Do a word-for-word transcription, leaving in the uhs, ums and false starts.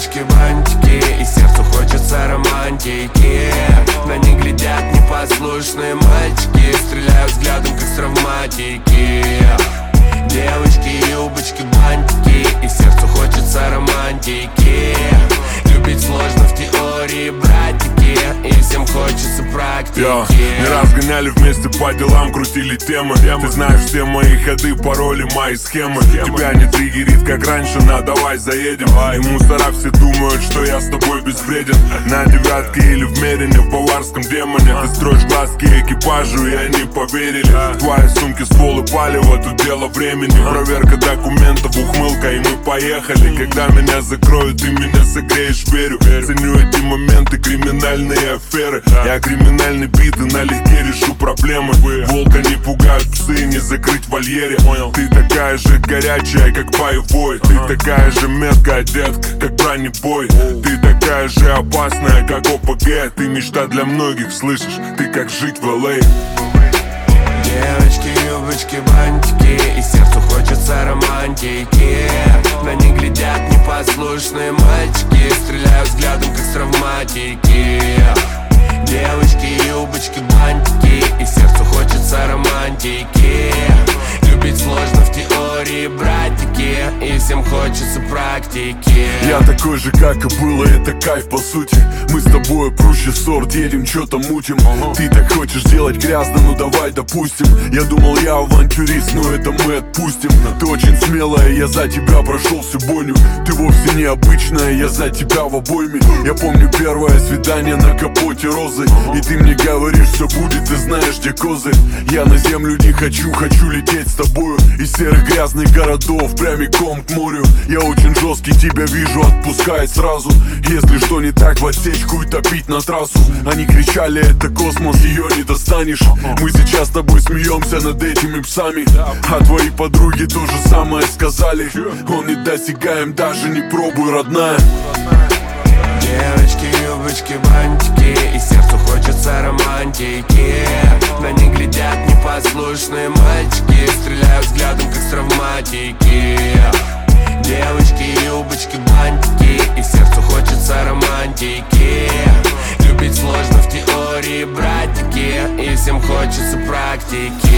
юбочки, бантики, и сердцу хочется романтики. На них глядят непослушные мальчики, стреляю взглядом, как с травматики. Девочки, юбочки, бантики, и сердцу хочется романтики. Любить сложно в теории, братики, и всем хочется практики. Йо, не раз гоняли вместе по делам, крутили темы. Ты знаешь все мои ходы, пароли, мои схемы. Тебя не триггерит, как раньше, на давай заедем. И мусора все думают, что я с тобой безвреден. На девятке или в Мерине, в баварском демоне. Ты строишь глазки экипажу, и они поверили. В твоей сумке ствол и палево, тут дело времени. Проверка документов, ухмылка, и мы поехали. Когда меня закроют, ты меня согреешь, верю. Ценю эти моменты, криминальные аферы. Я криминальный бит и налегке решу проблемы. Волка не пугают псы, не закрыть в вольере. Ты такая же горячая, как боевой. Ты такая же меткая, детка, как бронебой. Ты такая же опасная, как ОПГ. Ты мечта для многих, слышишь? Ты как жить в эл эй. Девочки, юбочки, бантики, и сердцу хочется романтики. На них глядят непослушные мальчики, стреляю взглядом, как с травматики. Девочки, юбочки, бантики, и сердцу хочется романтики. Любить сложно в теории, братики, и всем хочется практики. Я такой же, как и было, это кайф по сути. Мы с тобой проще сорт, едем, что-то мутим. Ты так хочешь делать грязно, ну давай допустим. Я думал, я авантюрист, но это мы отпустим. Ты очень смелая, я за тебя прошел всю бойню. Ты вовсе необычная, я за тебя в обойме. Я помню первое свидание на капоте розы. И ты мне говоришь, все будет, ты знаешь, где козырь. Я на землю не хочу, хочу лететь с тобою. Из серых грязных городов прямиком к морю. Я очень жесткий, тебя вижу, отпускай сразу. Если что не так, в отсечку и топить на трассу. Они кричали, это космос, ее не достанешь. Мы сейчас с тобой смеемся над этими псами. А твои подруги то же самое сказали. Он недосягаем, даже не пробуй, родная. Девочки, юбочки, бантики, и сердцу хочется романтики. На них глядят непослушные мальчики, стреляю взглядом, как с травматики. Девочки, юбочки, бантики, и сердцу хочется романтики. Любить сложно в теории, братики, и всем хочется практики.